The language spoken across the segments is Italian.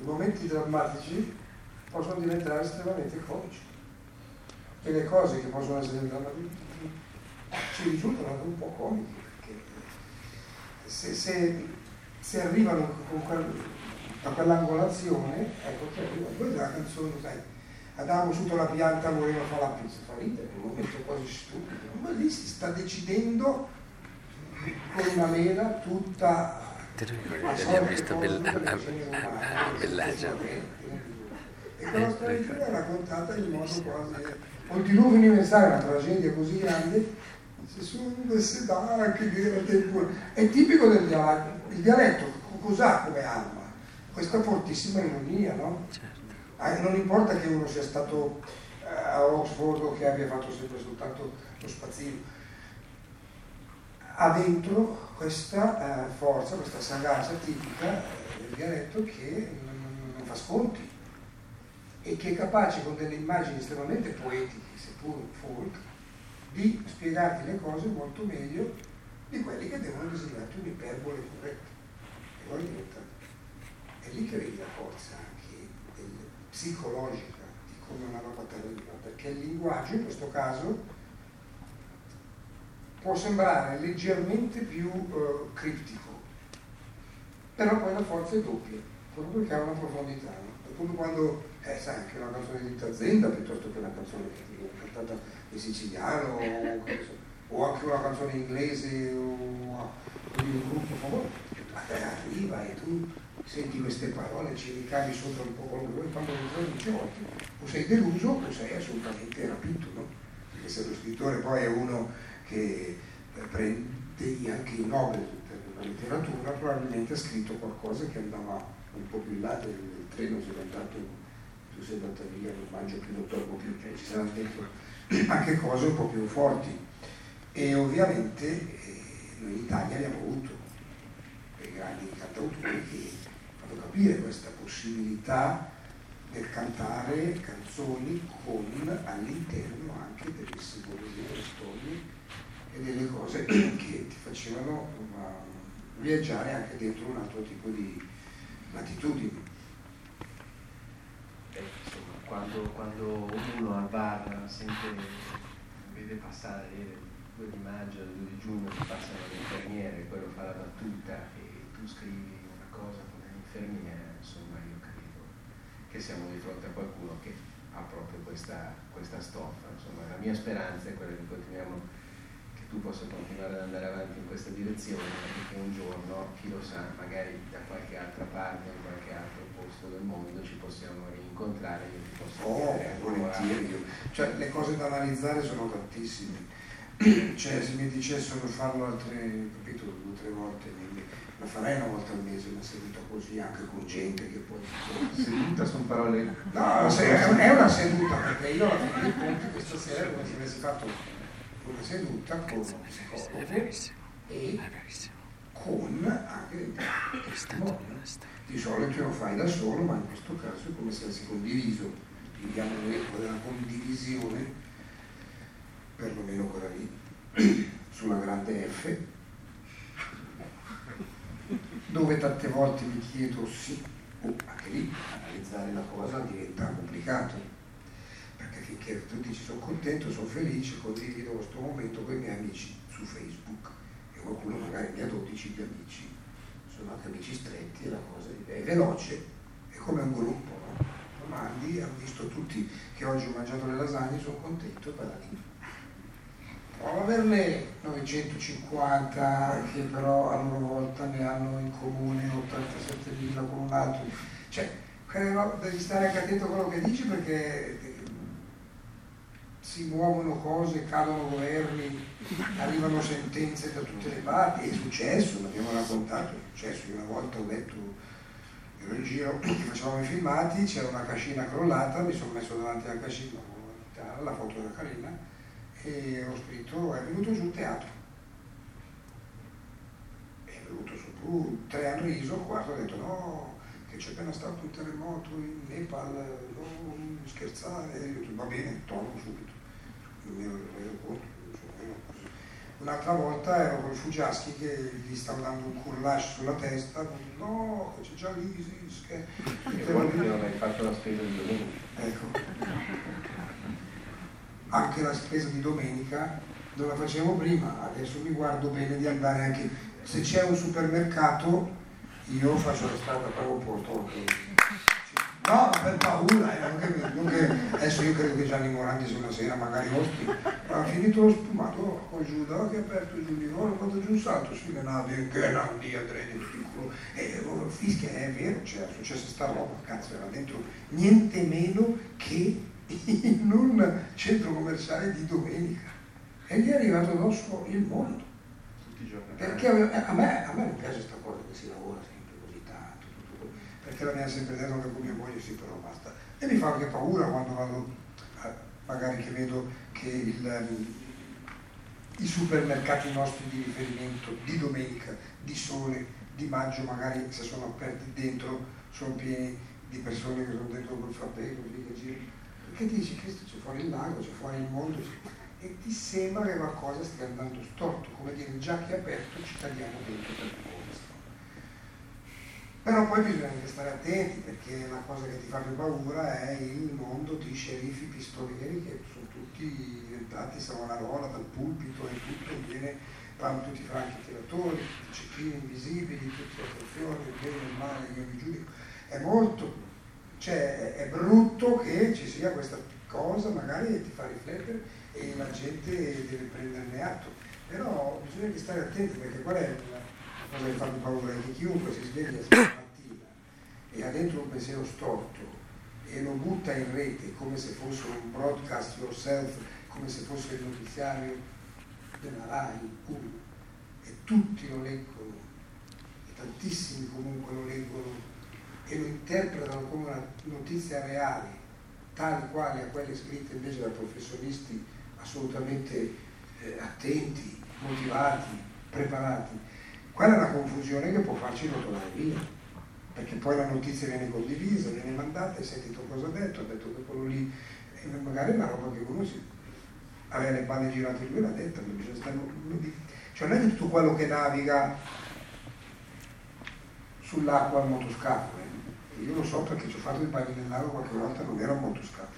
i momenti drammatici possono diventare estremamente comici. E le cose che possono essere drammatiche ci risultano anche un po' comiche, perché se arrivano da quell'angolazione, ecco che arriva. Poi la canzone, sai, Adamo sotto la pianta voleva fare la pizza, fa ridere, è un momento quasi stupido, ma lì si sta decidendo con una mela tutta. Te lo ricordi, abbiamo visto Bellagio. E quella storia è raccontata in modo quasi. Un diluvio universale, una tragedia così grande, se sono queste che era tempo. È tipico del dialetto. Il dialetto cos'ha come arma? Questa fortissima ironia, no? Certo. Non importa che uno sia stato a Oxford o che abbia fatto sempre soltanto lo spazzino, ha dentro questa forza, questa sagacia tipica del dialetto che non fa sconti e che è capace con delle immagini estremamente poetiche, seppur folk, di spiegarti le cose molto meglio di quelli che devono desiderarti un'iperbole corretta. E poi diventa, è lì che vedi la forza anche psicologica di come una roba arriva, perché il linguaggio in questo caso può sembrare leggermente più criptico, però poi la forza è doppia, proprio perché ha una profondità, no? Appunto quando sai, anche una canzone di Tazzenda piuttosto che una canzone cantata in siciliano o anche una canzone inglese o di un gruppo famoso, ma te arriva e tu senti queste parole, ci ricavi sopra un po' quello che vuoi, quando lo dice oggi o sei deluso o sei assolutamente rapito, no? Perché se lo scrittore poi è uno che prende anche i Nobel per la letteratura, probabilmente ha scritto qualcosa che andava un po' più in là del treno, se è andato, tu sei andata via, non mangio più, non torno più, cioè ci saranno dentro anche cose un po' più forti. E ovviamente noi in Italia abbiamo avuto dei grandi cantautori che fanno capire questa possibilità del cantare canzoni con all'interno anche delle simbologie, delle storie e delle cose che ti facevano viaggiare anche dentro un altro tipo di latitudini. Insomma, quando uno al bar vede passare il 2 di maggio e il 2 di giugno che passano le infermiere, quello fa la battuta e tu scrivi una cosa con l'infermiera, insomma io credo che siamo di fronte a qualcuno che ha proprio questa stoffa. Insomma, la mia speranza è quella che tu possa continuare ad andare avanti in questa direzione e che un giorno, chi lo sa, magari da qualche altra parte, in qualche altro posto del mondo ci possiamo rincontrare e io ti posso dire volentieri. Cioè, le cose da analizzare sono tantissime. Cioè, se mi dicessero farlo altre, capito, 2 o 3 volte, la farei una volta al mese, una seduta così, anche con gente che poi. Seduta sono parole. No, è una seduta, perché io alla fine dei conti questa sera come se avessi fatto una seduta con uno psicologo e con anche di solito lo fai da solo, ma in questo caso è come se avessi condiviso, viviamo l'epoca della condivisione, perlomeno quella lì, sulla grande F, dove tante volte mi chiedo sì, anche lì analizzare la cosa diventa complicato, perché finché tu dici sono contento, sono felice, condivido questo momento con i miei amici su Facebook e qualcuno magari ne ha 12 di amici, sono anche amici stretti e la cosa è veloce, è come un gruppo, no? Mandi, hanno visto tutti che oggi ho mangiato le lasagne, sono contento e vado lì. Provo averne 950 che però a loro volta ne hanno in comune 87.000 con un altro, cioè devi stare anche attento a quello che dici, perché si muovono cose, cadono governi, arrivano sentenze da tutte le parti, è successo, l'abbiamo raccontato, è successo. Io una volta ho detto, ero in giro, facevamo i filmati, c'era una cascina crollata, mi sono messo davanti alla cascina, la foto era carina, e ho scritto è venuto giù il teatro, è venuto su, 3 hanno riso, 4 hanno detto no, che c'è appena stato un terremoto in Nepal, non scherzare, io ho detto va bene, torno subito, non mi ero reso conto. Un'altra volta ero con Fuggiaschi che gli stava dando un curlash sulla testa, no, c'è già l'ISIS, che tutte voi non hai fatto la spesa di domenica. Ecco. Anche la spesa di domenica non la facevo prima, adesso mi guardo bene di andare anche, se c'è un supermercato io faccio la strada per opposto. No, per paura, non che adesso io credo che Gianni Morandi se una sera magari osti, ha finito lo spumato, con Giuda che ha aperto giù di loro, quando giù un salto sulle navi, che non di Andrea del piccolo, e fischia, è vero, c'era successa sta roba, cazzo, era dentro niente meno che in un centro commerciale di domenica, e gli è arrivato addosso il mondo. Tutti i giorni. Perché a me non piace questa cosa che si lavora sempre così tanto, tutto, perché l'abbiamo sempre detto anche con mia moglie, sì, però basta. E mi fa anche paura quando vado, magari che vedo che i supermercati nostri di riferimento di domenica, di sole, di maggio, magari se sono aperti dentro, sono pieni di persone che sono dentro col frappè, così che girano. Perché dici, Cristo, c'è fuori il lago, c'è fuori il mondo, e ti sembra che qualcosa stia andando storto, come dire, già che è aperto ci tagliamo dentro per forza. Però poi bisogna anche stare attenti, perché la cosa che ti fa più paura è il mondo di sceriffi pistolieri che sono tutti diventati Savonarola dal pulpito e tutto viene, vanno tutti franchi tiratori, tutti cecchini invisibili, tutti attenzione, il bene e il male, io vi giudico. È molto, cioè è brutto che ci sia questa cosa, magari ti fa riflettere e la gente deve prenderne atto, però bisogna anche stare attenti, perché qual è la cosa che fa più paura? È che chiunque si sveglia stamattina e ha dentro un pensiero storto e lo butta in rete come se fosse un broadcast yourself, come se fosse il notiziario della RAI 1, e tutti lo leggono, e tantissimi comunque lo leggono e lo interpretano come una notizia reale, tali quali a quelle scritte invece da professionisti assolutamente attenti, motivati, preparati. Quella è una confusione che può farci rotolare via, perché poi la notizia viene condivisa, viene mandata, hai sentito cosa ha detto che quello lì, e magari è una roba che uno aveva le palle girate, lui l'ha detta, ma bisogna stare, cioè non è tutto quello che naviga sull'acqua al motoscafo, io lo so perché ci ho fatto i bagni nel lago qualche volta, non era un motoscafo.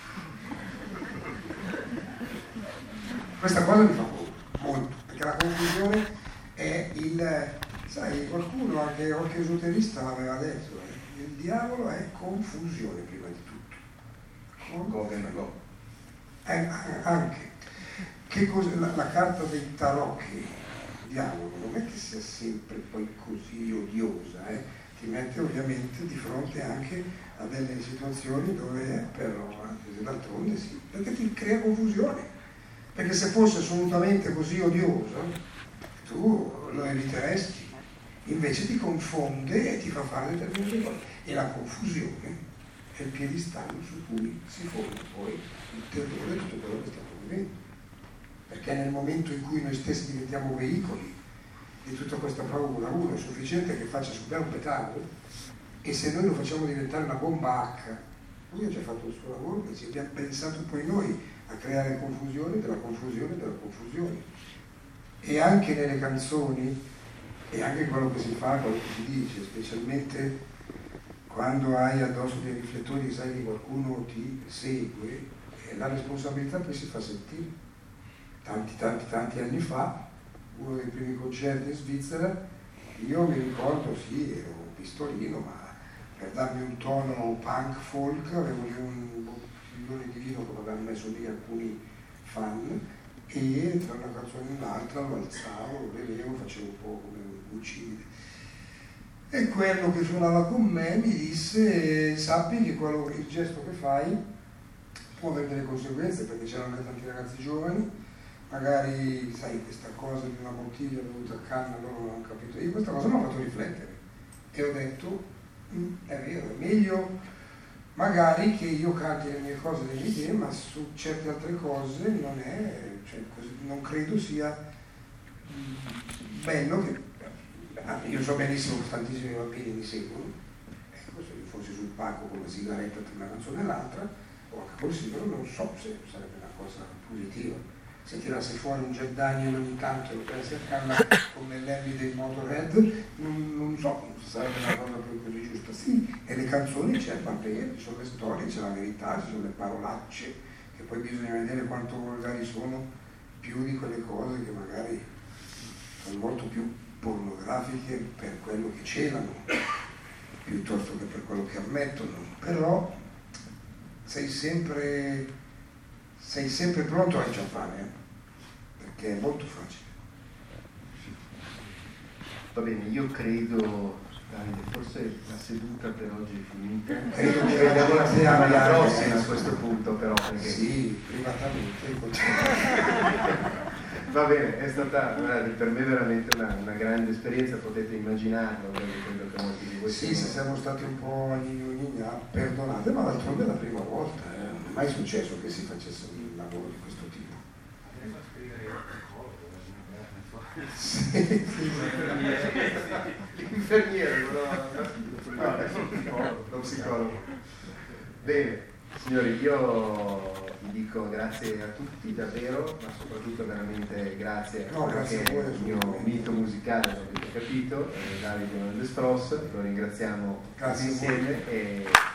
Questa cosa mi fa paura, molto, perché la confusione è sai, qualcuno, anche qualche esoterista l'aveva detto, il diavolo è confusione prima di tutto. Anche. Che cosa, la carta dei tarocchi, il diavolo, non è che sia sempre poi così odiosa, ti mette ovviamente di fronte anche a delle situazioni dove però, d'altronde sì, perché ti crea confusione. Perché se fosse assolutamente così odioso, tu lo eviteresti, invece ti confonde e ti fa fare determinate cose. E la confusione è il piedistallo su cui si forma poi il terrore di tutto quello che stiamo vivendo. Perché nel momento in cui noi stessi diventiamo veicoli di tutta questa paura, uno è sufficiente che faccia subire un petardo, e se noi lo facciamo diventare una bomba H, lui ha già fatto il suo lavoro, e ci abbiamo pensato poi noi a creare confusione della confusione della confusione. E anche nelle canzoni, e anche quello che si fa, quello che si dice, specialmente quando hai addosso dei riflettori, sai che qualcuno ti segue, e la responsabilità poi si fa sentire. Tanti anni fa, uno dei primi concerti in Svizzera, io mi ricordo, sì, ero un pistolino, ma per darmi un tono punk folk avevo lì un bottiglione di vino che mi avevano messo lì alcuni fan, e tra una canzone e un'altra lo alzavo, lo bevevo, facevo un po' come un civile. E quello che suonava con me mi disse: sappi che il gesto che fai può avere delle conseguenze, perché c'erano anche tanti ragazzi giovani, magari sai questa cosa di una bottiglia bevuta a canna, loro non hanno capito. Io questa cosa mi ha fatto riflettere e ho detto è vero, è meglio magari che io canti le mie cose, le mie idee, ma su certe altre cose non è, cioè, non credo sia bello che io so benissimo che tantissimi bambini mi seguono, ecco, se io fossi sul palco con una sigaretta tra una canzone e l'altra o anche col sigaro, non so se sarebbe una cosa positiva. se tirasse fuori un Jack Daniel ogni tanto e lo prese a canna come Lemmy dei Motorhead, non so, sarebbe una cosa più così giusta. Sì, e le canzoni c'è, va bene, ci sono le storie, c'è la verità, ci sono le parolacce, che poi bisogna vedere quanto volgari sono, più di quelle cose che magari sono molto più pornografiche per quello che celano, piuttosto che per quello che ammettono. Però sei sempre pronto a inciampare, perché è molto facile. Va bene, io credo, Davide, forse la seduta per oggi è finita. Credo che vediamo la settimana prossima a questo punto, però. Perché... Sì, privatamente. Va bene, è stata per me veramente una grande esperienza, potete immaginarlo, credo che molti di voi sì, se siamo stati un po' perdonate, ma d'altronde è la prima volta, non è mai successo che si facesse un lavoro di questo tipo. Sì. L'infermiere, lo psicologo. Bene, signori, io vi dico grazie a tutti davvero, ma soprattutto veramente grazie a il mio mito musicale, come avete capito, Davide Despross, lo ringraziamo tutti insieme e